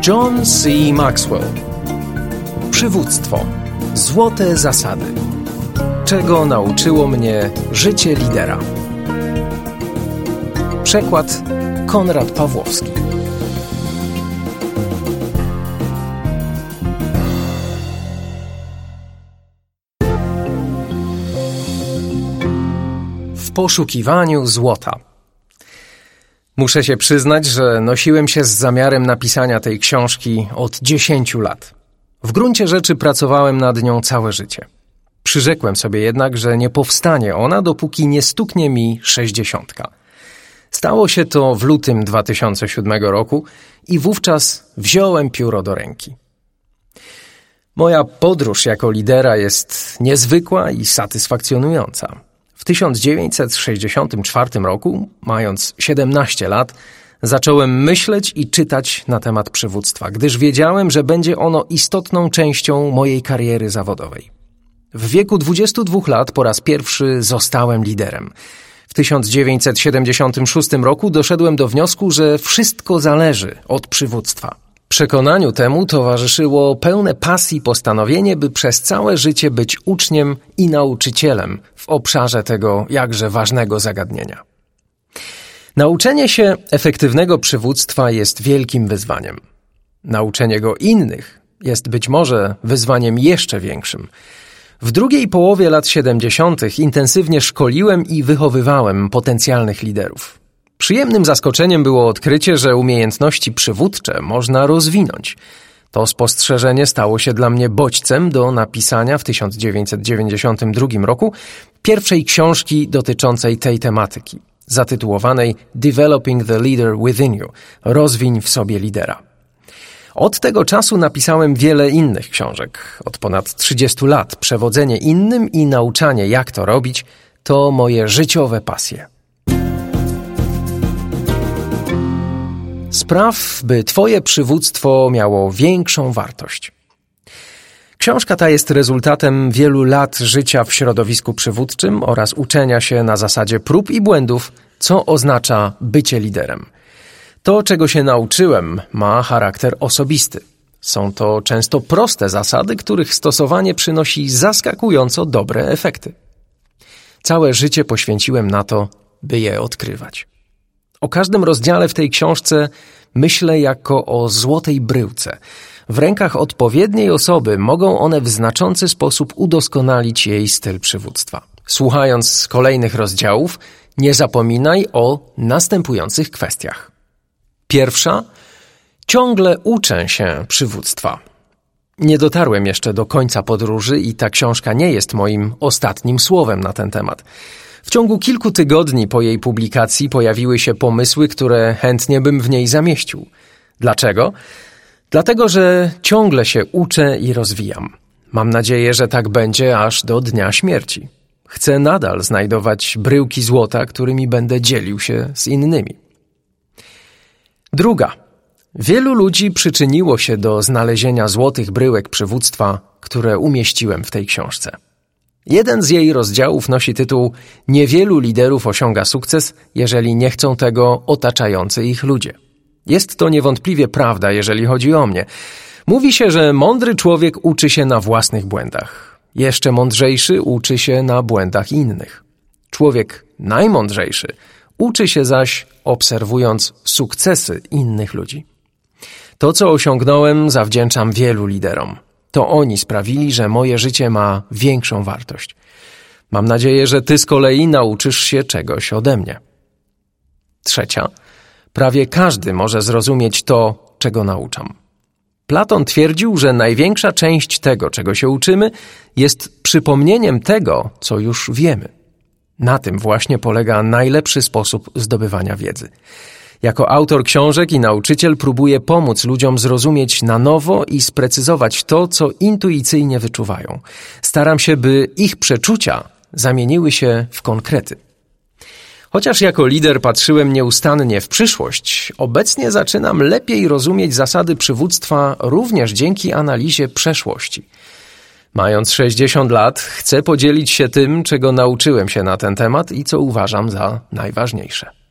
John C. Maxwell. Przywództwo. Złote zasady. Czego nauczyło mnie życie lidera? Przekład Konrad Pawłowski. W poszukiwaniu złota. Muszę się przyznać, że nosiłem się z zamiarem napisania tej książki od 10 lat. W gruncie rzeczy pracowałem nad nią całe życie. Przyrzekłem sobie jednak, że nie powstanie ona, dopóki nie stuknie mi 60. Stało się to w lutym 2007 roku i wówczas wziąłem pióro do ręki. Moja podróż jako lidera jest niezwykła i satysfakcjonująca. W 1964 roku, mając 17 lat, zacząłem myśleć i czytać na temat przywództwa, gdyż wiedziałem, że będzie ono istotną częścią mojej kariery zawodowej. W wieku 22 lat po raz pierwszy zostałem liderem. W 1976 roku doszedłem do wniosku, że wszystko zależy od przywództwa. Przekonaniu temu towarzyszyło pełne pasji postanowienie, by przez całe życie być uczniem i nauczycielem w obszarze tego jakże ważnego zagadnienia. Nauczenie się efektywnego przywództwa jest wielkim wyzwaniem. Nauczenie go innych jest być może wyzwaniem jeszcze większym. W drugiej połowie lat 70. intensywnie szkoliłem i wychowywałem potencjalnych liderów. Przyjemnym zaskoczeniem było odkrycie, że umiejętności przywódcze można rozwinąć. To spostrzeżenie stało się dla mnie bodźcem do napisania w 1992 roku pierwszej książki dotyczącej tej tematyki, zatytułowanej Developing the Leader Within You – Rozwiń w sobie lidera. Od tego czasu napisałem wiele innych książek. Od ponad 30 lat przewodzenie innym i nauczanie, jak to robić, to moje życiowe pasje. Spraw, by Twoje przywództwo miało większą wartość. Książka ta jest rezultatem wielu lat życia w środowisku przywódczym oraz uczenia się na zasadzie prób i błędów, co oznacza bycie liderem. To, czego się nauczyłem, ma charakter osobisty. Są to często proste zasady, których stosowanie przynosi zaskakująco dobre efekty. Całe życie poświęciłem na to, by je odkrywać. O każdym rozdziale w tej książce myślę jako o złotej bryłce. W rękach odpowiedniej osoby mogą one w znaczący sposób udoskonalić jej styl przywództwa. Słuchając kolejnych rozdziałów, nie zapominaj o następujących kwestiach. Pierwsza, ciągle uczę się przywództwa. Nie dotarłem jeszcze do końca podróży i ta książka nie jest moim ostatnim słowem na ten temat. W ciągu kilku tygodni po jej publikacji pojawiły się pomysły, które chętnie bym w niej zamieścił. Dlaczego? Dlatego, że ciągle się uczę i rozwijam. Mam nadzieję, że tak będzie aż do dnia śmierci. Chcę nadal znajdować bryłki złota, którymi będę dzielił się z innymi. Druga. Wielu ludzi przyczyniło się do znalezienia złotych bryłek przywództwa, które umieściłem w tej książce. Jeden z jej rozdziałów nosi tytuł „Niewielu liderów osiąga sukces, jeżeli nie chcą tego otaczający ich ludzie”. Jest to niewątpliwie prawda, jeżeli chodzi o mnie. Mówi się, że mądry człowiek uczy się na własnych błędach. Jeszcze mądrzejszy uczy się na błędach innych. Człowiek najmądrzejszy uczy się zaś obserwując sukcesy innych ludzi. To, co osiągnąłem, zawdzięczam wielu liderom. To oni sprawili, że moje życie ma większą wartość. Mam nadzieję, że ty z kolei nauczysz się czegoś ode mnie. Trzecia. Prawie każdy może zrozumieć to, czego nauczam. Platon twierdził, że największa część tego, czego się uczymy, jest przypomnieniem tego, co już wiemy. Na tym właśnie polega najlepszy sposób zdobywania wiedzy. Jako autor książek i nauczyciel próbuję pomóc ludziom zrozumieć na nowo i sprecyzować to, co intuicyjnie wyczuwają. Staram się, by ich przeczucia zamieniły się w konkrety. Chociaż jako lider patrzyłem nieustannie w przyszłość, obecnie zaczynam lepiej rozumieć zasady przywództwa również dzięki analizie przeszłości. Mając 60 lat, chcę podzielić się tym, czego nauczyłem się na ten temat i co uważam za najważniejsze.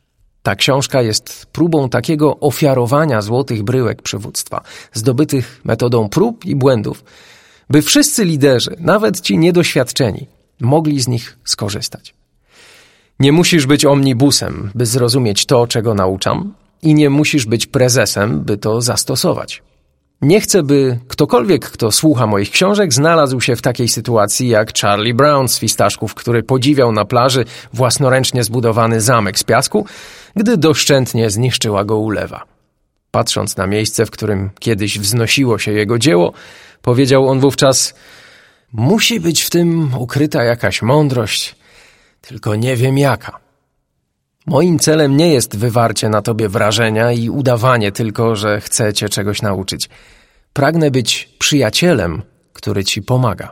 Ta książka jest próbą takiego ofiarowania złotych bryłek przywództwa, zdobytych metodą prób i błędów, by wszyscy liderzy, nawet ci niedoświadczeni, mogli z nich skorzystać. Nie musisz być omnibusem, by zrozumieć to, czego nauczam, i nie musisz być prezesem, by to zastosować. Nie chcę, by ktokolwiek, kto słucha moich książek, znalazł się w takiej sytuacji jak Charlie Brown z Fistaszków, który podziwiał na plaży własnoręcznie zbudowany zamek z piasku, gdy doszczętnie zniszczyła go ulewa. Patrząc na miejsce, w którym kiedyś wznosiło się jego dzieło, powiedział on wówczas: musi być w tym ukryta jakaś mądrość, tylko nie wiem jaka. Moim celem nie jest wywarcie na tobie wrażenia i udawanie tylko, że chcę cię czegoś nauczyć. Pragnę być przyjacielem, który ci pomaga.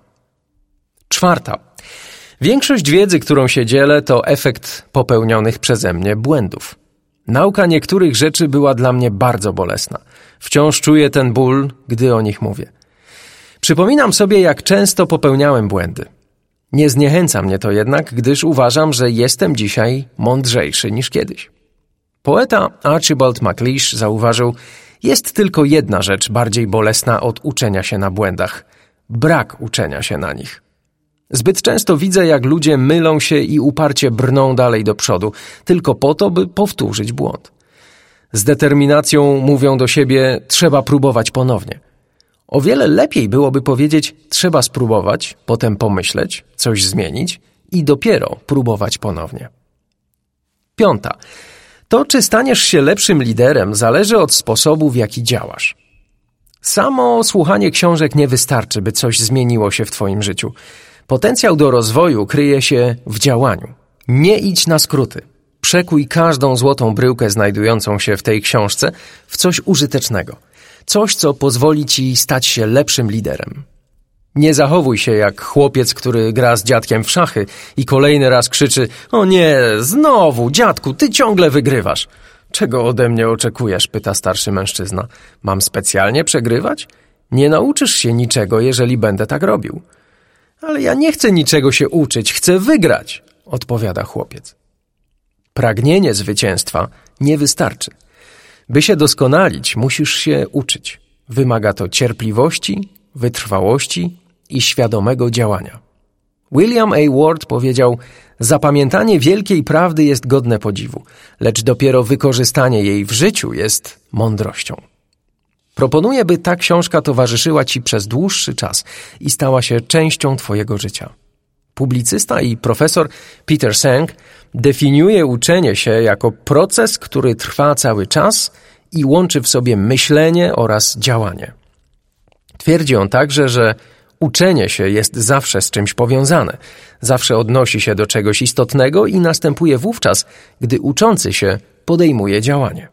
4. Większość wiedzy, którą się dzielę, to efekt popełnionych przeze mnie błędów. Nauka niektórych rzeczy była dla mnie bardzo bolesna. Wciąż czuję ten ból, gdy o nich mówię. Przypominam sobie, jak często popełniałem błędy. Nie zniechęca mnie to jednak, gdyż uważam, że jestem dzisiaj mądrzejszy niż kiedyś. Poeta Archibald MacLeish zauważył: jest tylko jedna rzecz bardziej bolesna od uczenia się na błędach – brak uczenia się na nich. Zbyt często widzę, jak ludzie mylą się i uparcie brną dalej do przodu, tylko po to, by powtórzyć błąd. Z determinacją mówią do siebie: trzeba próbować ponownie. O wiele lepiej byłoby powiedzieć: trzeba spróbować, potem pomyśleć, coś zmienić i dopiero próbować ponownie. 5. To, czy staniesz się lepszym liderem, zależy od sposobu, w jaki działasz. Samo słuchanie książek nie wystarczy, by coś zmieniło się w twoim życiu. Potencjał do rozwoju kryje się w działaniu. Nie idź na skróty. Przekuj każdą złotą bryłkę znajdującą się w tej książce w coś użytecznego. Coś, co pozwoli ci stać się lepszym liderem. Nie zachowuj się jak chłopiec, który gra z dziadkiem w szachy i kolejny raz krzyczy: o nie, znowu, dziadku, ty ciągle wygrywasz. Czego ode mnie oczekujesz? Pyta starszy mężczyzna. Mam specjalnie przegrywać? Nie nauczysz się niczego, jeżeli będę tak robił. Ale ja nie chcę niczego się uczyć, chcę wygrać, odpowiada chłopiec. Pragnienie zwycięstwa nie wystarczy. By się doskonalić, musisz się uczyć. Wymaga to cierpliwości, wytrwałości i świadomego działania. William A. Ward powiedział: zapamiętanie wielkiej prawdy jest godne podziwu, lecz dopiero wykorzystanie jej w życiu jest mądrością. Proponuję, by ta książka towarzyszyła ci przez dłuższy czas i stała się częścią twojego życia. Publicysta i profesor Peter Senge definiuje uczenie się jako proces, który trwa cały czas i łączy w sobie myślenie oraz działanie. Twierdzi on także, że uczenie się jest zawsze z czymś powiązane, zawsze odnosi się do czegoś istotnego i następuje wówczas, gdy uczący się podejmuje działanie.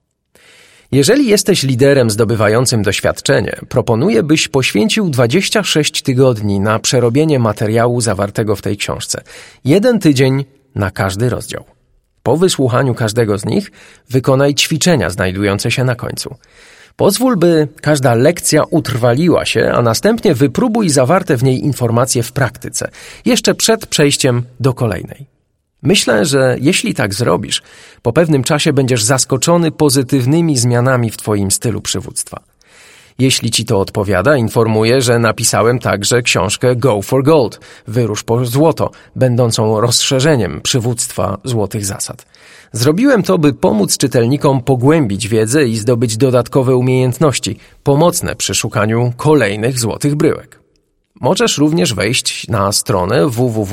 Jeżeli jesteś liderem zdobywającym doświadczenie, proponuję, byś poświęcił 26 tygodni na przerobienie materiału zawartego w tej książce. 1 tydzień na każdy rozdział. Po wysłuchaniu każdego z nich wykonaj ćwiczenia znajdujące się na końcu. Pozwól, by każda lekcja utrwaliła się, a następnie wypróbuj zawarte w niej informacje w praktyce, jeszcze przed przejściem do kolejnej. Myślę, że jeśli tak zrobisz, po pewnym czasie będziesz zaskoczony pozytywnymi zmianami w twoim stylu przywództwa. Jeśli ci to odpowiada, informuję, że napisałem także książkę Go for Gold – Wyrusz po złoto, będącą rozszerzeniem przywództwa złotych zasad. Zrobiłem to, by pomóc czytelnikom pogłębić wiedzę i zdobyć dodatkowe umiejętności, pomocne przy szukaniu kolejnych złotych bryłek. Możesz również wejść na stronę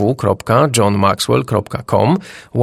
www.johnmaxwell.com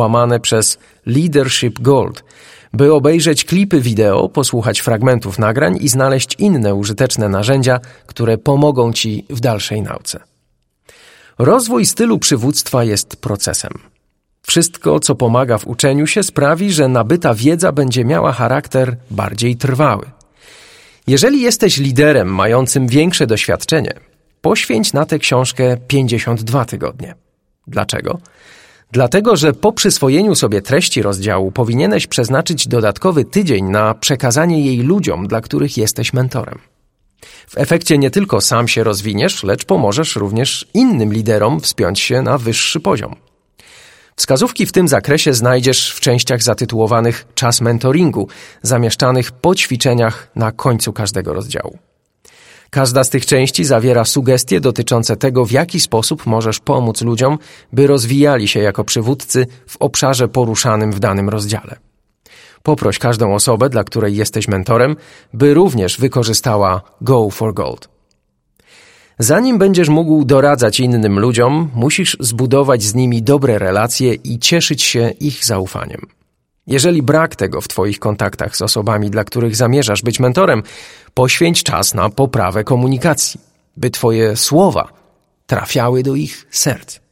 /Leadership Gold, by obejrzeć klipy wideo, posłuchać fragmentów nagrań i znaleźć inne użyteczne narzędzia, które pomogą ci w dalszej nauce. Rozwój stylu przywództwa jest procesem. Wszystko, co pomaga w uczeniu się, sprawi, że nabyta wiedza będzie miała charakter bardziej trwały. Jeżeli jesteś liderem mającym większe doświadczenie, poświęć na tę książkę 52 tygodnie. Dlaczego? Dlatego, że po przyswojeniu sobie treści rozdziału powinieneś przeznaczyć dodatkowy tydzień na przekazanie jej ludziom, dla których jesteś mentorem. W efekcie nie tylko sam się rozwiniesz, lecz pomożesz również innym liderom wspiąć się na wyższy poziom. Wskazówki w tym zakresie znajdziesz w częściach zatytułowanych Czas mentoringu, zamieszczanych po ćwiczeniach na końcu każdego rozdziału. Każda z tych części zawiera sugestie dotyczące tego, w jaki sposób możesz pomóc ludziom, by rozwijali się jako przywódcy w obszarze poruszanym w danym rozdziale. Poproś każdą osobę, dla której jesteś mentorem, by również wykorzystała Go for Gold. Zanim będziesz mógł doradzać innym ludziom, musisz zbudować z nimi dobre relacje i cieszyć się ich zaufaniem. Jeżeli brak tego w Twoich kontaktach z osobami, dla których zamierzasz być mentorem, poświęć czas na poprawę komunikacji, by Twoje słowa trafiały do ich serc.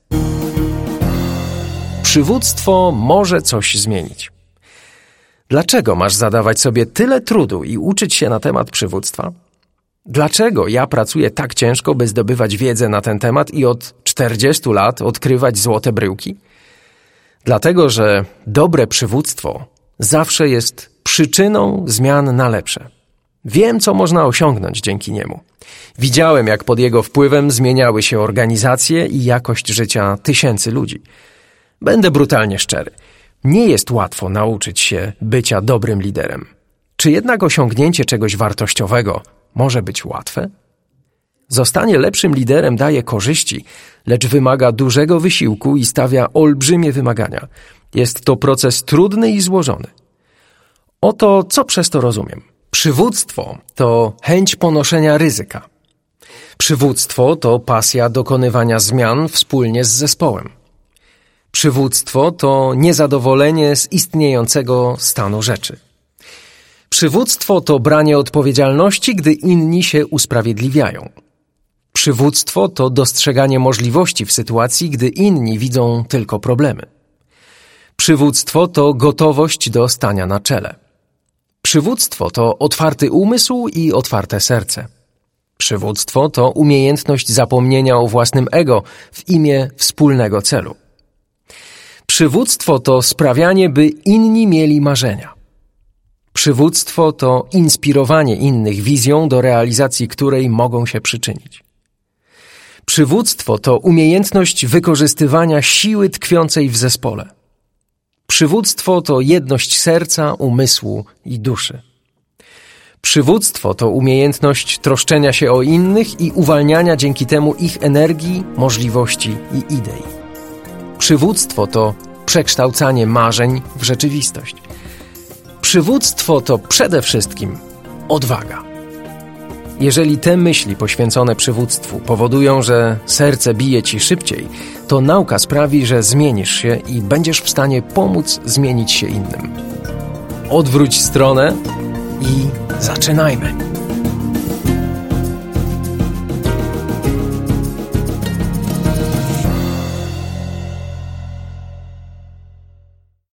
Przywództwo może coś zmienić. Dlaczego masz zadawać sobie tyle trudu i uczyć się na temat przywództwa? Dlaczego ja pracuję tak ciężko, by zdobywać wiedzę na ten temat i od 40 lat odkrywać złote bryłki? Dlatego, że dobre przywództwo zawsze jest przyczyną zmian na lepsze. Wiem, co można osiągnąć dzięki niemu. Widziałem, jak pod jego wpływem zmieniały się organizacje i jakość życia tysięcy ludzi. Będę brutalnie szczery. Nie jest łatwo nauczyć się bycia dobrym liderem. Czy jednak osiągnięcie czegoś wartościowego może być łatwe? Zostanie lepszym liderem daje korzyści, lecz wymaga dużego wysiłku i stawia olbrzymie wymagania. Jest to proces trudny i złożony. Oto co przez to rozumiem. Przywództwo to chęć ponoszenia ryzyka. Przywództwo to pasja dokonywania zmian wspólnie z zespołem. Przywództwo to niezadowolenie z istniejącego stanu rzeczy. Przywództwo to branie odpowiedzialności, gdy inni się usprawiedliwiają. Przywództwo to dostrzeganie możliwości w sytuacji, gdy inni widzą tylko problemy. Przywództwo to gotowość do stania na czele. Przywództwo to otwarty umysł i otwarte serce. Przywództwo to umiejętność zapomnienia o własnym ego w imię wspólnego celu. Przywództwo to sprawianie, by inni mieli marzenia. Przywództwo to inspirowanie innych wizją, do realizacji której mogą się przyczynić. Przywództwo to umiejętność wykorzystywania siły tkwiącej w zespole. Przywództwo to jedność serca, umysłu i duszy. Przywództwo to umiejętność troszczenia się o innych i uwalniania dzięki temu ich energii, możliwości i idei. Przywództwo to przekształcanie marzeń w rzeczywistość. Przywództwo to przede wszystkim odwaga. Jeżeli te myśli poświęcone przywództwu powodują, że serce bije ci szybciej, to nauka sprawi, że zmienisz się i będziesz w stanie pomóc zmienić się innym. Odwróć stronę i zaczynajmy.